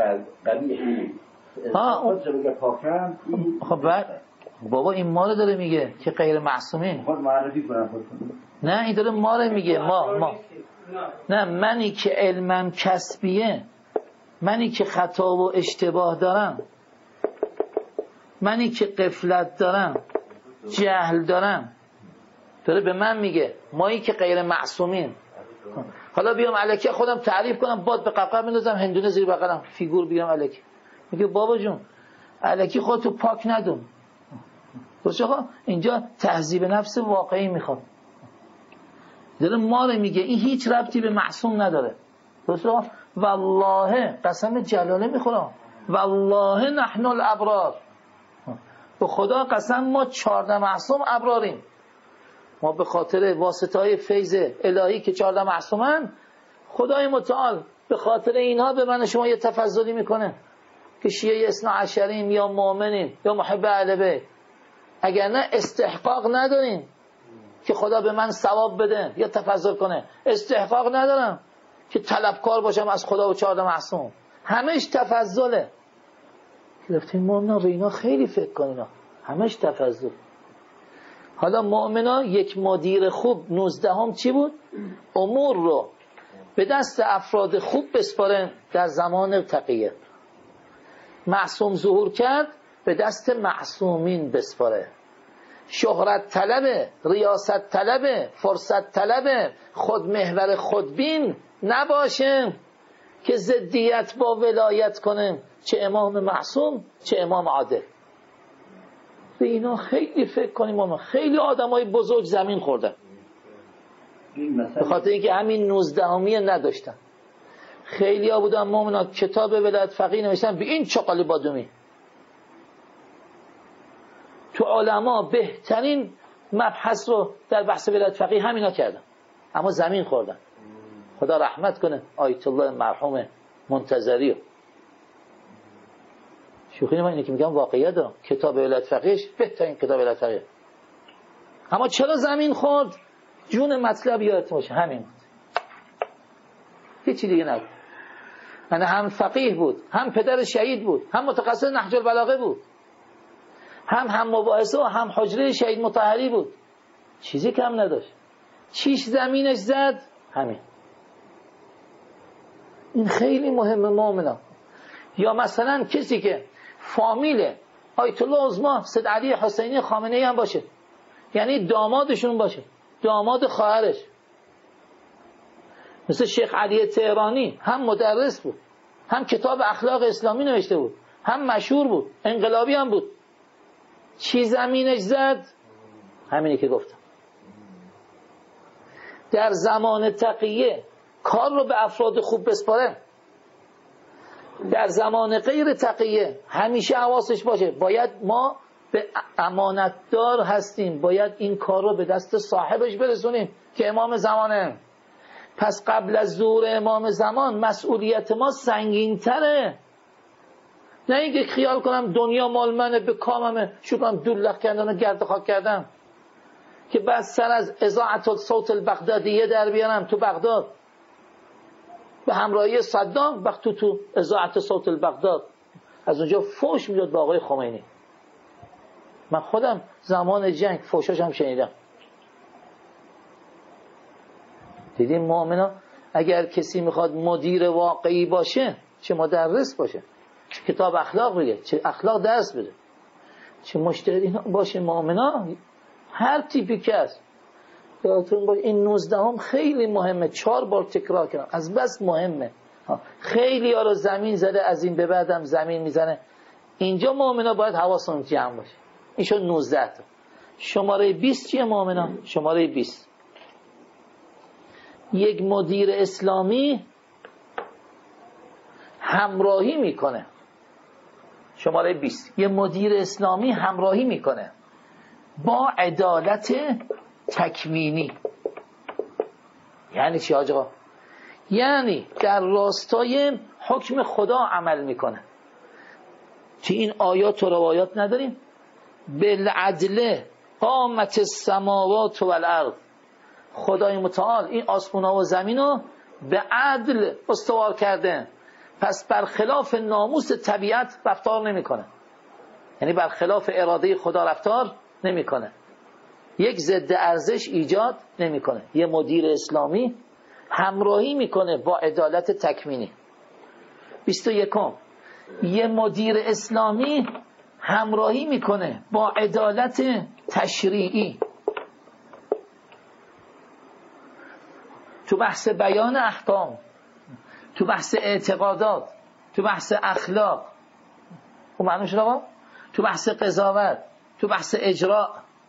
ها خود رو بگه پاکم. خب بعد بابا این ما رو داره میگه که غیر معصومین. خود معرفی کنم خودتون. نه این داره ما رو میگه، ما نه، منی که علمم کسبیه، منی که خطا و اشتباه دارم، منی که غفلت دارم، جهل دارم، داره به من میگه. مایی که غیر معصومین، حالا بیام الکی خودم تعریف کنم، باد به قبقب بندازم، هندونه زیر بغلم، فیگور بیام الکی. میگه بابا جون الکی خودتو پاک ندون. درست آقا؟ اینجا تهذیب نفس واقعی میخواد. داره ما رو میگه این هیچ ربطی به معصوم نداره. درست آقا؟ والله قسم جلاله میخورم، والله نحن الابرار، به خدا قسم ما 14 معصوم ابراریم. ما به خاطر واسطه‌های فیض الهی که 14 معصومن، خدای متعال به خاطر اینها به من شما یه تفضلی میکنه که شیعه اثنا عشریم یا مؤمنیم یا محب اهل بیت. اگر نه استحقاق نداریم که خدا به من ثواب بده یا تفضل کنه، استحقاق ندارم که طلبکار باشم از خدا و 14 معصوم. همش تفضله. گرفتین مؤمنا به اینا خیلی فکر کنین، همش تفضل. حالا مؤمنا یک مدیر خوب 19 چی بود؟ امور رو به دست افراد خوب بسپارن در زمان تقیه. معصوم ظهور کرد به دست معصومین بسپاره. شهرت طلبه، ریاست طلبه، فرصت طلبه، خودمحور خودبین نباشه که ضدیت با ولایت کنه، چه امام معصوم چه امام عادل. به اینا خیلی فکر کنیم. ما خیلی آدمای بزرگ زمین خوردن به خاطر اینکه همین 19 نداشتن. خیلی ها بودن مومنا کتاب ولایت فقیه نوشتن به این چقالی بادومی. تو علما بهترین مبحث رو در بحث ولایت فقیه همینا کردن، اما زمین خوردن. خدا رحمت کنه آیت الله مرحوم منتظری. شوخی نما، اینه که میگم واقعیت دارم. کتاب ولایت فقیهش بهترین کتاب ولایت فقیه، اما چرا زمین خورد؟ جون مطلب یادت باشه همین بود، هیچی دیگه نبود. یعنی هم فقیه بود، هم پدر شهید بود، هم متخصص نهج البلاغه بود، هم مباحثه و هم حجره شهید مطهری بود، چیزی کم نداشت. چیش زمینش زد؟ همین. این خیلی مهمه مؤمنا. یا مثلا کسی که فامیل آیت الله عظما سید علی حسینی خامنه‌ای هم باشه، یعنی دامادشون باشه، داماد خواهرش، مثل شیخ علی تهرانی، هم مدرس بود، هم کتاب اخلاق اسلامی نوشته بود، هم مشهور بود، انقلابی هم بود. چی زمینش زد؟ همینی که گفتم. در زمان تقیه کار رو به افراد خوب بسپاره. در زمان غیر تقیه همیشه حواسش باشه باید ما به امانتدار هستیم، باید این کار رو به دست صاحبش برسونیم که امام زمانه. پس قبل از ظهور امام زمان مسئولیت ما سنگین تره. نه اینکه خیال کنم دنیا مال منه، به کاممه، شو کنم دولق کردن و گرد خاک کردم که بعد سر از اذاعت الصوت البغدادیه در بیارم تو بغداد به همراهی صدام، وقت تو اذاعت صوت البغداد از اونجا فوش میداد به آقای خمینی. من خودم زمان جنگ فوشاش هم شنیدم. دیدیم مؤمنا اگر کسی میخواد مدیر واقعی باشه، چه مدرس باشه، چه کتاب اخلاق بگه، چه اخلاق درس بده، چه مشتری باشه، مؤمنا هر تیپی که است. یادتون باشه این 19 خیلی مهمه، 4 بار تکرار کردم، از بس مهمه. خیلی ها رو زمین زده، از این به بعدم زمین میزنه. اینجا مؤمنا باید حواسون جمع باشه. این شد 19 تا. شماره 20 چیه مؤمنا؟ شماره 20 یک مدیر اسلامی همراهی میکنه. شماره 20 یک مدیر اسلامی همراهی میکنه با عدالت تکوینی. یعنی چی آقا؟ یعنی در راستای حکم خدا عمل میکنه. که این آیات و روایات نداریم؟ بالعدل قامت السماوات والارض. خدای متعال این آسمان‌ها و زمینو به عدل استوار کرده، پس برخلاف ناموس طبیعت رفتار نمیکنه. یعنی برخلاف اراده خدا رفتار نمیکنه، یک ضد ارزش ایجاد نمیکنه. یه مدیر اسلامی همراهی میکنه با عدالت تکوینی. 21 یه مدیر اسلامی همراهی میکنه با عدالت تشریعی. تو بحث بیان احکام، تو بحث اعتقادات، تو بحث اخلاق، اون معنی شد آقا؟ تو بحث قضاوت، تو بحث اجراء،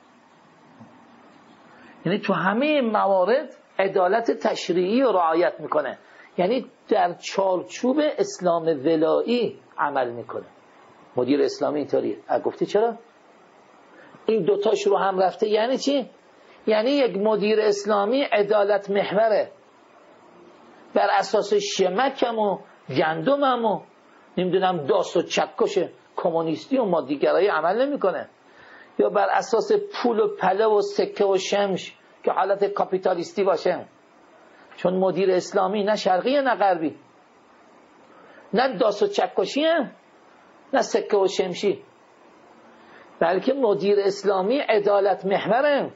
یعنی تو همه موارد عدالت تشریعی رو رعایت میکنه، یعنی در چارچوب اسلام ولایی عمل میکنه. مدیر اسلامی اینطوریه. گفتی چرا؟ این دوتاش رو هم رفته یعنی چی؟ یعنی یک مدیر اسلامی عدالت محوره، بر اساس شمکم و گندمم و نمیدونم داس و چکش کمونیستی و مادیگرایی عمل نمیکنه، یا بر اساس پول و پله و سکه و شمش که حالت کاپیتالیستی باشه. چون مدیر اسلامی نه شرقیه نه غربی، نه داس و چکشیه نه سکه و شمشی، بلکه مدیر اسلامی عدالت محوره.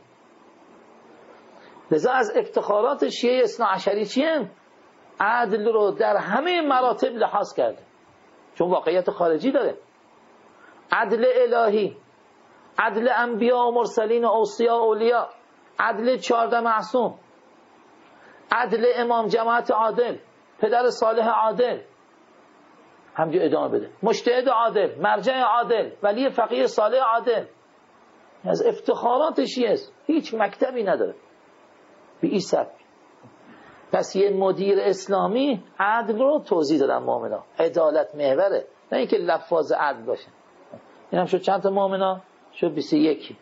لذا از افتخارات شیعه اثناعشری چیه؟ عدل رو در همه مراتب لحاظ کرده، چون واقعیت خارجی داره. عدل الهی، عدل انبیاء و مرسلین و اوصیا و اولیاء، عدل 14 معصوم، عدل امام جماعت عادل، پدر صالح عادل، همجور ادامه بده، مجتهد عادل، مرجع عادل، ولی فقیه صالح عادل. از افتخارات شیعه است، هیچ مکتبی نداره به این سبک. پس یه مدیر اسلامی عدل رو توضیح دادن مؤمنا، عدالت محوره، نه اینکه لفاظ عدل باشه. این هم شد چند تا مؤمنا؟ شد 21.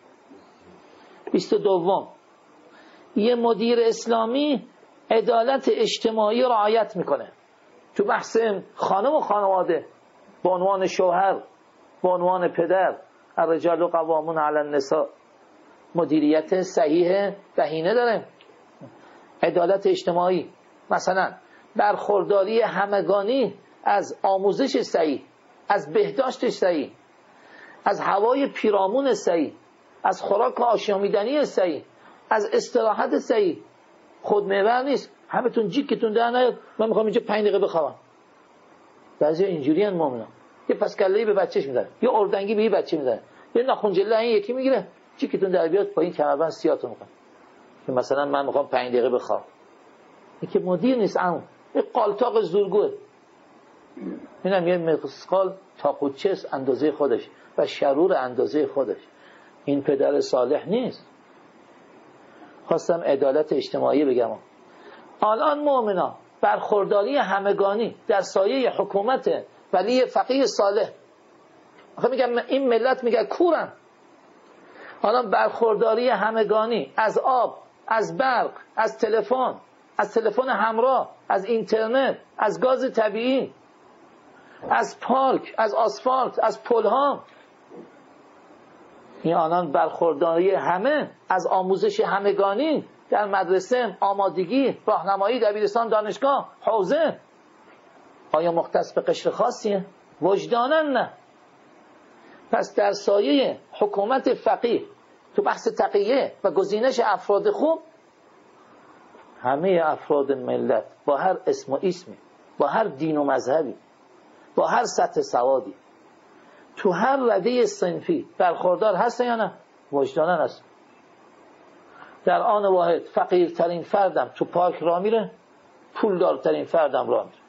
22 یه مدیر اسلامی عدالت اجتماعی رعایت میکنه تو بحث خانم و خانواده، به عنوان شوهر، به عنوان پدر. الرجال قوامون علی النساء، مدیریت صحیح بهینه داره. عدالت اجتماعی، مثلا برخورداری همگانی از آموزش صحیح، از بهداشت صحیح، از هوای پیرامون صحیح، از خوراک آشامیدنی صحیح، از استراحت صحیح. خود محور نیست همتون جیکتون در نیاد من میخوام اینجا 5 دقیقه بخوابم. بعضی اینجوری ان مؤمنا، یه پسکله‌ای به بچهش میزنه، یه اردنگی به یه بچه میزنه، یه ناخنجله این یکی میگیره، جیکتون در بیاد پایین کمربند سیاتون میکنه که مثلا من میخوام 5 دقیقه بخوابم. این که مدیر نیست، اون یه قالتاق زورگوه. اینم یه مسقال تاقوچس اندازه خودش و شرور اندازه خودش. این پدر صالح نیست. خواستم عدالت اجتماعی بگم. الان مؤمنا برخورداری همگانی در سایه حکومت ولی فقیه صالح. آخه میگم این ملت میگه کورن. الان برخورداری همگانی از آب، از برق، از تلفن همراه، از اینترنت، از گاز طبیعی، از پارک، از آسفالت، از پلها. این آنان برخورداری همه از آموزش همگانی در مدرسه، آمادگی، راهنمایی، دبیرستان، دانشگاه، حوزه. آیا مختص به قشر خاصیه؟ وجدانا نه. پس در سایه حکومت فقیه تو بحث تقیه و گزینش افراد خوب، همه افراد ملت با هر اسم و اسمی، با هر دین و مذهبی، با هر سطح سوادی، تو هر رده صنفی برخوردار هست یا نه؟ وجدانا هست. در آن واحد فقیرترین فردم تو پارک راه میره، پولدارترین فردم راه میره.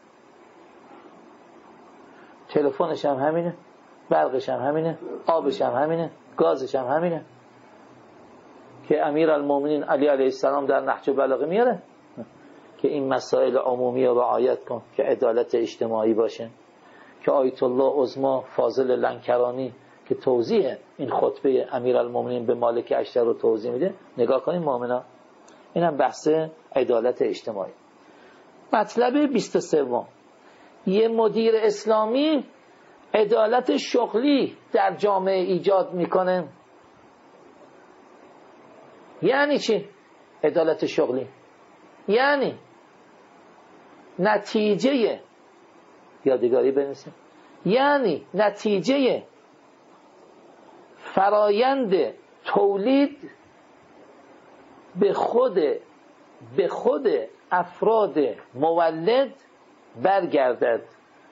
تلفنش هم همینه، برقش هم همینه، آبش هم همینه، گازش هم همینه که امیرالمومنین علی علیه السلام در نهج البلاغه میاره که این مسائل عمومی رو رعایت کن که عدالت اجتماعی باشه. که آیت الله عظما فاضل لنکرانی که توضیح این خطبه امیرالمومنین به مالک اشتر رو توضیح میده، نگاه کنیم مؤمنا. اینم بحث عدالت اجتماعی. مطلب 23 یه مدیر اسلامی عدالت شغلی در جامعه ایجاد میکنه. یعنی چی عدالت شغلی؟ یعنی نتیجه، یادگاری بنویسیم، یعنی نتیجه فرایند تولید به خود افراد مولد برگردد.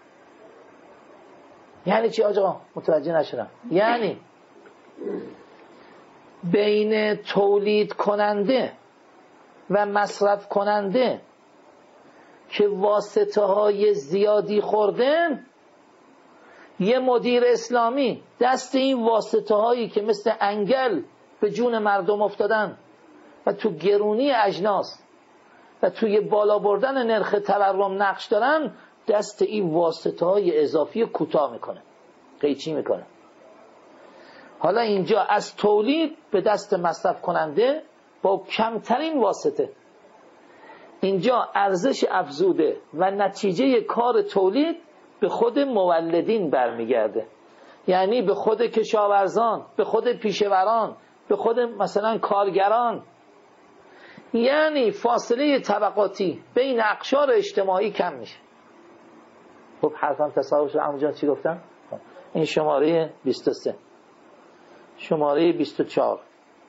یعنی چی آقا؟ متوجه نشدم. یعنی بین تولید کننده و مصرف کننده که واسطه های زیادی خوردن، یه مدیر اسلامی دست این واسطه هایی که مثل انگل به جون مردم افتادن و تو گرونی اجناس و توی بالا بردن نرخ تورم نقش دارن، دست این واسطه های اضافی کوتاه میکنه، قیچی میکنه. حالا اینجا از تولید به دست مصرف کننده با کمترین واسطه، اینجا ارزش افزوده و نتیجه کار تولید به خود مولدین برمیگرده، یعنی به خود کشاورزان، به خود پیشوران، به خود مثلا کارگران. یعنی فاصله طبقاتی بین اقشار اجتماعی کم میشه. خب حرفم تصاحب شد. عمو جان چی گفتم؟ این شماره 23. شماره 24.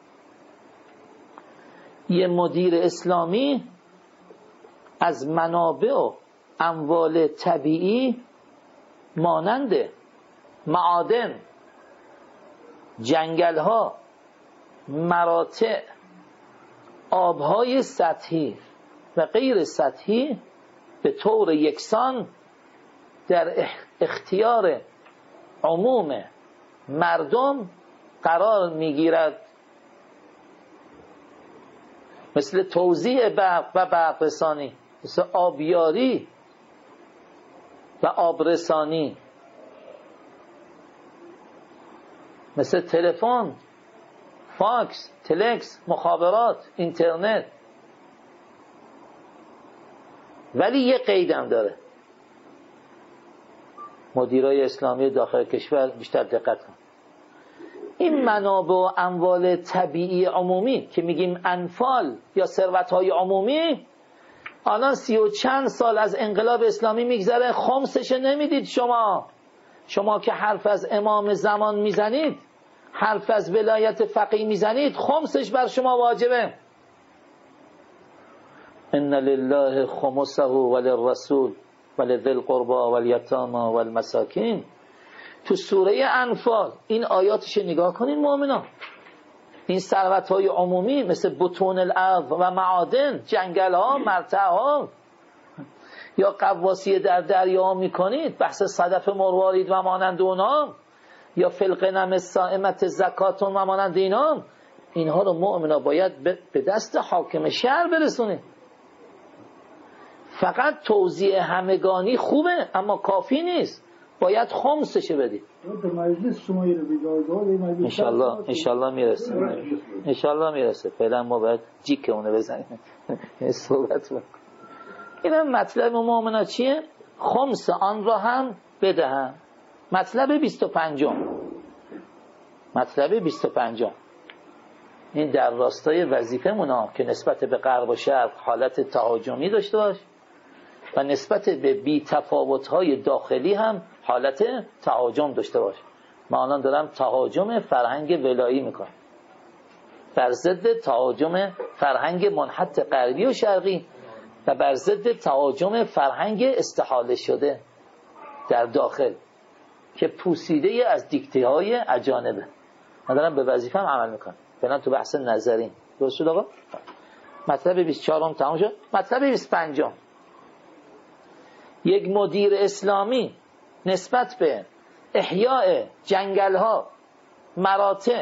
یه مدیر اسلامی از منابع و اموال طبیعی مانند معادن، جنگل‌ها، مراتع، آبهای سطحی و غیر سطحی به طور یکسان در اختیار عموم مردم قرار میگیرد، مثل توزیع برق و برقرسانی، مثل آبیاری و آبرسانی، مثل تلفن، فاکس، تلکس، مخابرات، اینترنت. ولی یه قیدم داره. مدیرای اسلامی داخل کشور بیشتر دقت کن. این منابع و اموال طبیعی عمومی که میگیم انفال یا ثروت‌های عمومی، الان 30 و چند سال از انقلاب اسلامی میگذره، خمسش نمیدید شما که حرف از امام زمان میزنید، حرف از ولایت فقیه میزنید، خمسش بر شما واجبه. ان لله خمسه وللرسول ولذی القربى والیتامی والمساکین. تو سوره انفال این آیاتش نگاه کنین مؤمنان. این ثروت‌های عمومی مثل بطون الارض و معادن، جنگل‌ها، مرتع‌ها، یا قواسی در دریا میکنید، بحث صدف مروارید و مانند اونها، یا فلقنم الصائمت زکاتون و مانند اینها رو مؤمنا باید به دست حاکم شهر برسونید. فقط توزیع همگانی خوبه اما کافی نیست، باید خمسش بدید. انشالله میرسه. فعلا ما باید جیک اونه بزنیم. صحبت بکن. این هم مطلب مؤمنا چیه؟ خمس آن را هم بدهم. مطلب 25. مطلب 25 این در راستای وظیفه مونا که نسبت به غرب و شرق حالت تهاجمی داشته باش و نسبت به بی تفاوت‌های داخلی هم حالت تهاجم داشته باش. ما الان دارم تهاجم فرهنگ ولایی میکنم بر ضد تهاجم فرهنگ منحط غربی و شرقی و بر ضد تهاجم فرهنگ استحاله شده در داخل که پوسیده از دیکته‌های اجانبه. من دارم به وظیفه‌ام عمل میکنم. فعلا تو بحث نظری. درست شد آقا؟ مطلب 24 تمام شد. مطلب 25 یک مدیر اسلامی نسبت به احیاء جنگل‌ها، مراتع،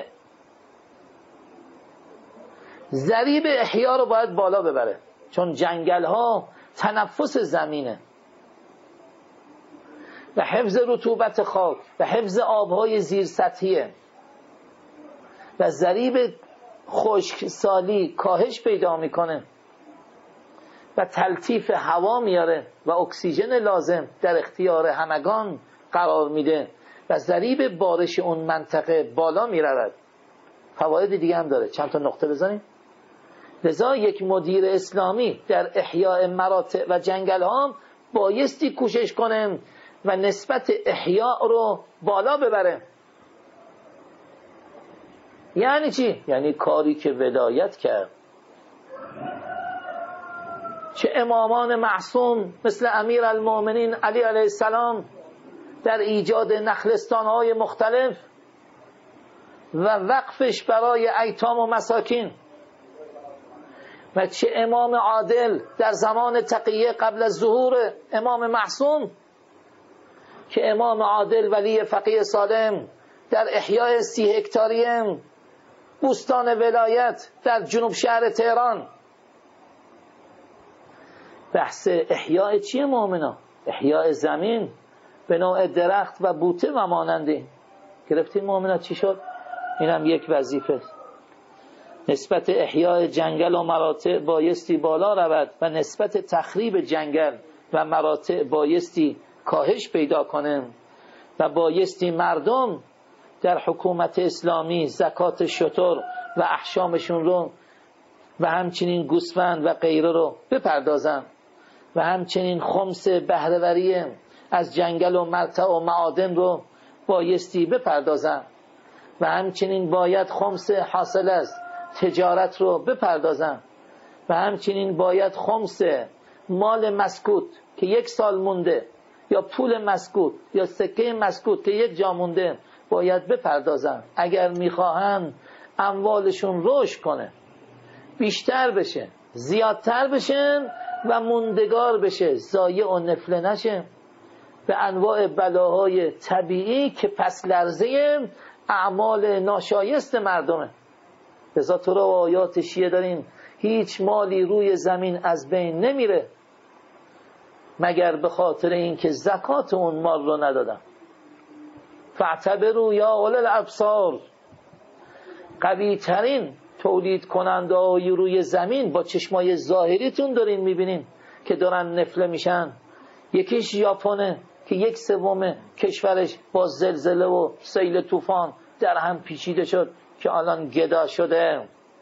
ضریب احیا رو باید بالا ببره، چون جنگل‌ها تنفس زمینه و حفظ رطوبت خاک و حفظ آب‌های زیر سطحیه و ضریب خشکسالی کاهش پیدا میکنه و تلطیف هوا میاره و اکسیژن لازم در اختیار همگان قرار میده و ضریب بارش اون منطقه بالا میرود. فواید دیگه هم داره. چند تا نقطه بزنیم. لذا یک مدیر اسلامی در احیاء مراتع و جنگل ها بایستی کوشش کنه و نسبت احیاء رو بالا ببره. یعنی چی؟ یعنی کاری که ولایت کرد، چه امامان معصوم مثل امیر المؤمنین علی علیه السلام در ایجاد نخلستان‌های مختلف و وقفش برای ایتام و مساکین و چه امام عادل در زمان تقیه قبل از ظهور امام معصوم، که امام عادل ولی فقیه سالم در احیای 30 هکتاری بوستان ولایت در جنوب شهر تهران. بحث احیای چیه مؤمنا؟ احیای زمین به نوع درخت و بوته و ماننده. گرفتین مؤمنا چی شد؟ اینم یک وظیفه است. نسبت احیای جنگل و مراتع بایستی بالا رود و نسبت تخریب جنگل و مراتع بایستی کاهش پیدا کنه و بایستی مردم در حکومت اسلامی زکات شتر و احشامشون رو و همچنین گوسفند و غیره رو بپردازن و همچنین خمس بهره‌وری از جنگل و مرتع و معادن رو بایستی بپردازن و همچنین باید خمس حاصل از تجارت رو بپردازن و همچنین باید خمس مال مسکوت که 1 سال مونده یا پول مسکوت یا سکه مسکوت که 1 جا مونده باید بپردازن اگر میخواهن اموالشون رشد کنه، بیشتر بشه، زیادتر بشن و موندگار بشه، ضایع و نفله نشه به انواع بلاهای طبیعی که پس لرزه اعمال ناشایست مردمه. لذا تو را و آیات شیعه داریم هیچ مالی روی زمین از بین نمیره مگر به خاطر اینکه زکات اون مال رو ندادن. فاعتبروا یا اولی الابصار، قوی ترین تولید کننده های روی زمین با چشمای ظاهریتون دارین میبینین که دارن نفله میشن. یکیش ژاپنه که 1/3 کشورش با زلزله و سیل طوفان در هم پیچیده شد که الان گدا شده.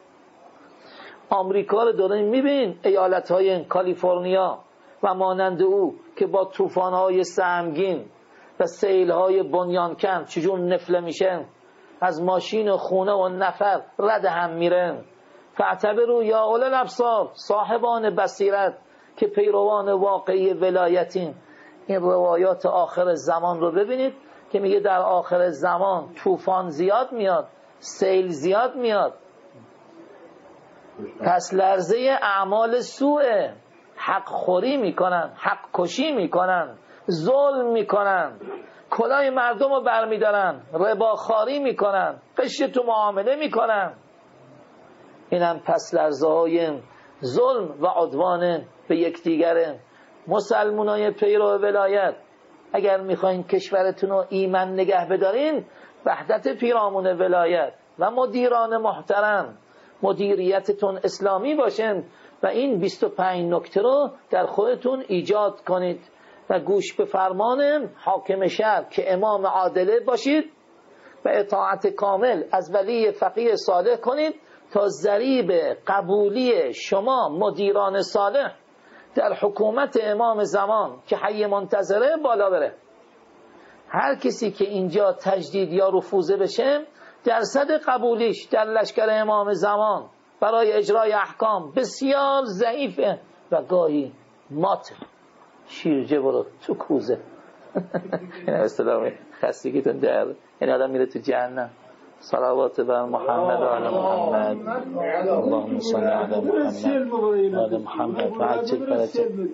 آمریکا رو دارین میبین، ایالت‌های کالیفرنیا و مانند او که با طوفان‌های سهمگین و سیل‌های بنیانکن چجور نفله میشن، از ماشین و خونه و نفر رد هم میرن. فاعتبروا یا اولی الابصار، صاحبان بصیرت که پیروان واقعی ولایتین، این روایات آخر زمان رو ببینید که میگه در آخر زمان طوفان زیاد میاد، سیل زیاد میاد، پس لرزه اعمال سوء، حق خوری میکنن، حق کشی میکنن، ظلم میکنن، کلاه مردم رو برمیدارن، رباخواری میکنن، غش تو معامله میکنن. اینم پس لرزه های ظلم و عدوان به یکدیگره. مسلمانای پیرو ولایت اگر میخواین کشورتون رو ایمن نگه بدارین، وحدت پیرامون ولایت و مدیران محترم مدیریتتون اسلامی باشن و این 25 نکته رو در خودتون ایجاد کنید و گوش به فرمان حاکم شهر که امام عادله باشید و اطاعت کامل از ولی فقیه صالح کنید تا ضریب قبولی شما مدیران صالح در حکومت امام زمان که حی منتظره بالا بره. هر کسی که اینجا تجدید یا رفوزه بشه، درصد قبولیش در لشکر امام زمان برای اجرای احکام بسیار ضعیفه و گاهی ماته. شیرجه برو تو کوزه. این اصطلاح خستگیتون در این آدم میره تو جهنم. صلوات بر محمد و علی محمد. اللهم صل علی محمد و علی محمد و عجل فرجه.